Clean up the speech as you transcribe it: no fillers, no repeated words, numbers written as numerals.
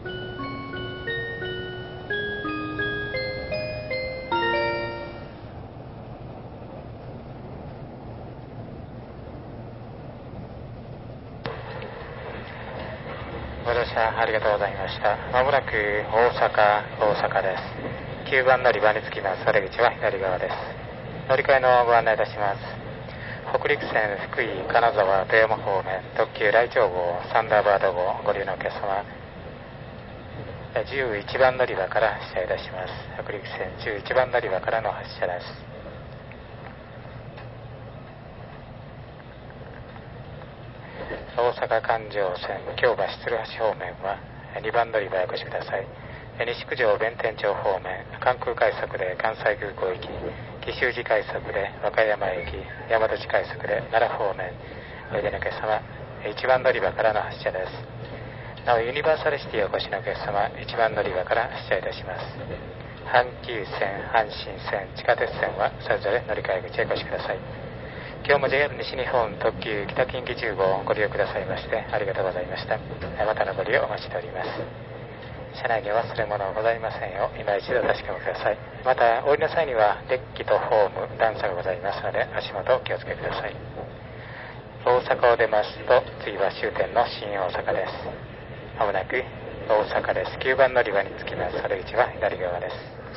ご乗車ありがとうございました。まもなく大阪です。9番乗り場に着きます。出口は左側です。乗り換えのご案内いたします。北陸線福井、金沢、富山方面、特急来庁号、サンダーバード号ご利用のお客様、11番乗り場から発車いたします。北陸線11番乗り場からの発車です。大阪環状線京橋鶴橋方面は2番乗り場へお越しください。西九条弁天町方面、関空快速で関西空港行き、紀州路快速で和歌山駅、大和路快速で奈良方面おいでのお客様、1番乗り場からの発車です。なおユニバーサルシティをお越しのお客様、1番乗り場から発車いたします。阪急線、阪神線、地下鉄線はそれぞれ乗り換え口へお越しください。今日も JR 西日本特急北近畿10号をご利用くださいましてありがとうございました。またのご利用お待ちしております。車内に忘れ物ございませんよう今一度お確かめください。またお降りの際にはデッキとホーム段差がございますので足元お気をつけください。大阪を出ますと次は終点の新大阪です。まもなく大阪です。9番乗り場に着きます。出口は左側です。